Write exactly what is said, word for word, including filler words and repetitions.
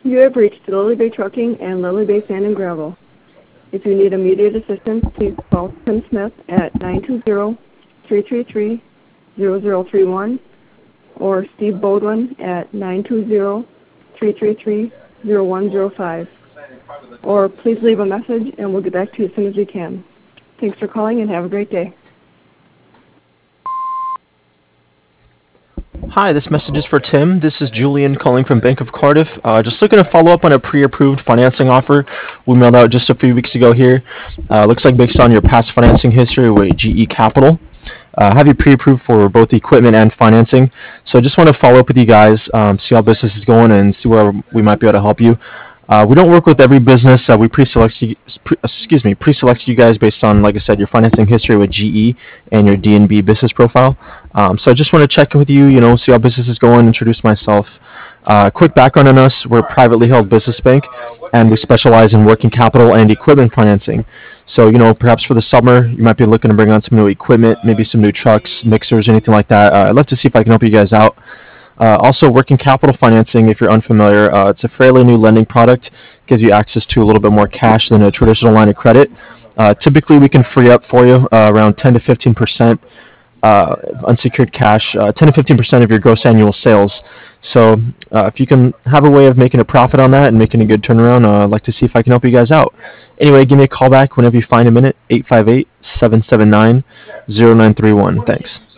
You have reached Lily Bay Trucking and Lily Bay Sand and Gravel. If you need immediate assistance, please call Tim Smith at nine two zero, three three three, zero zero three one or Steve Bodwin at nine two zero, three three three, zero one zero five. Or please leave a message and we'll get back to you as soon as we can. Thanks for calling and have a great day. Hi, this message is for Tim. This is Julian calling from Bank of Cardiff. Uh, just looking to follow up on a pre-approved financing offer we mailed out just a few weeks ago here. Uh, looks like based on your past financing history with G E Capital. Uh, have you pre-approved for both equipment and financing. So I just want to follow up with you guys, um, see how business is going and see where we might be able to help you. Uh, we don't work with every business. Uh, we pre-select you, pre, excuse me, pre-select you guys based on, like I said, your financing history with G E and your D N B business profile. Um, so I just want to check in with you, you know, see how business is going, introduce myself. Uh, quick background on us: we're a privately held business bank, and we specialize in working capital and equipment financing. So, you know, perhaps for the summer, you might be looking to bring on some new equipment, maybe some new trucks, mixers, anything like that. Uh, I'd love to see if I can help you guys out. Uh, also, working capital financing, if you're unfamiliar, uh, it's a fairly new lending product. Gives you access to a little bit more cash than a traditional line of credit. Uh, typically, we can free up for you uh, around ten to fifteen percent uh, unsecured cash, uh, ten to fifteen percent of your gross annual sales. So uh, if you can have a way of making a profit on that and making a good turnaround, uh, I'd like to see if I can help you guys out. Anyway, give me a call back whenever you find a minute, eight five eight, seven seven nine, zero nine three one. Thanks.